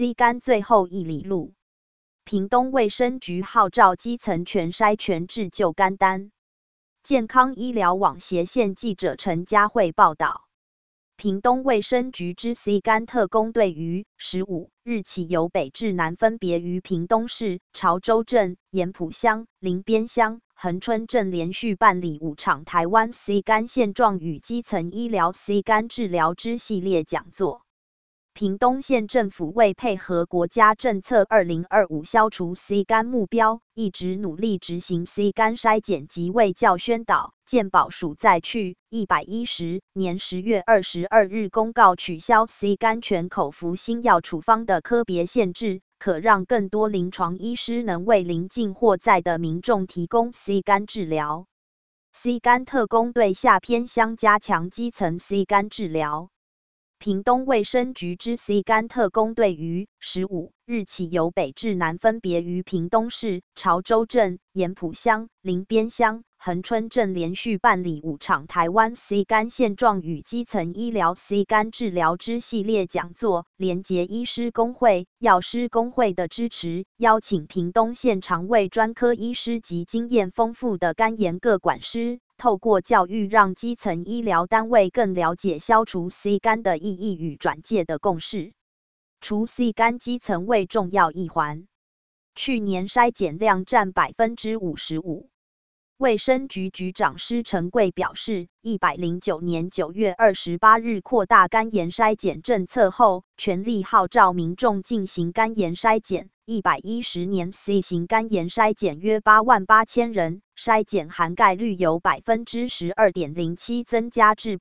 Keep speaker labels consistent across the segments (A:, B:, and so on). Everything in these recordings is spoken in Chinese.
A: C 肝最后一里路。屏东卫生局号召基层全筛全治救肝单。健康医疗网斜线记者陈佳慧报道。屏东卫生局之 C 肝特工队于15日起由北至南分别于屏东市、潮州镇、盐埔乡、林边乡、恒春镇连续办理5场台湾 C 肝现状与基层医疗 C 肝治疗之系列讲座。屏东县政府为配合国家政策2025消除 C 肝目标，一直努力执行 C 肝筛检及卫教宣导。健保署在去110年10月22日公告取消 C 肝全口服新药处方的科别限制，可让更多临床医师能为邻近或在的民众提供 C 肝治疗。C 肝特工队下偏乡加强基层 C 肝治疗。屏东卫生局之 C 肝特工队于15日起由北至南分别于屏东市、潮州镇、盐埔乡、林边乡、恒春镇连续办理5场台湾 C 肝现状与基层医疗 C 肝治疗之系列讲座，连结医师公会、药师公会的支持，邀请屏东县肠胃专科医师及经验丰富的肝炎各管师，透过教育让基层医疗单位更了解消除 C 肝的意义与转介的共识。除 C 肝基层为重要一环，去年筛检量占55%。卫生局局长施成贵表示，109年9月28日扩大肝炎筛检政策后，全力号召民众进行肝炎筛检。110年 C 型肝炎筛检约88000人，筛检涵盖率由 12.07% 增加至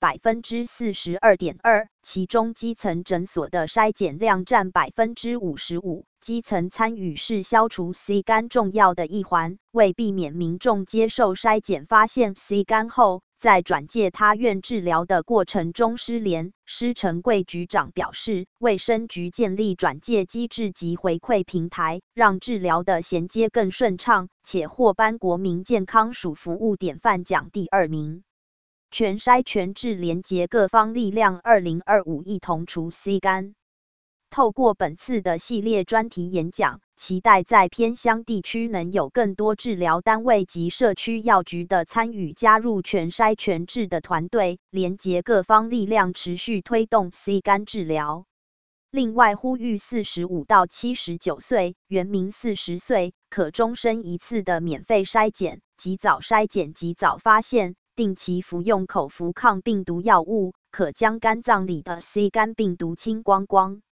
A: 42.2%， 其中基层诊所的筛检量占 55%。基层参与是消除 C 肝重要的一环，为避免民众接受筛检发现 C 肝后，在转介他院治疗的过程中失联。施成贵局长表示，卫生局建立转介机制及回馈平台，让治疗的衔接更顺畅，且获颁国民健康署服务典范奖第2名。全筛全治连结各方力量，2025一同除 C 肝。透过本次的系列专题演讲，期待在偏乡地区能有更多治疗单位及社区药局的参与，加入全筛全治的团队，连结各方力量，持续推动 C 肝治疗。另外呼吁45到79岁，原民40岁，可终身一次的免费筛检，及早筛检及早发现，定期服用口服抗病毒药物，可将肝脏里的 C 肝病毒清光光。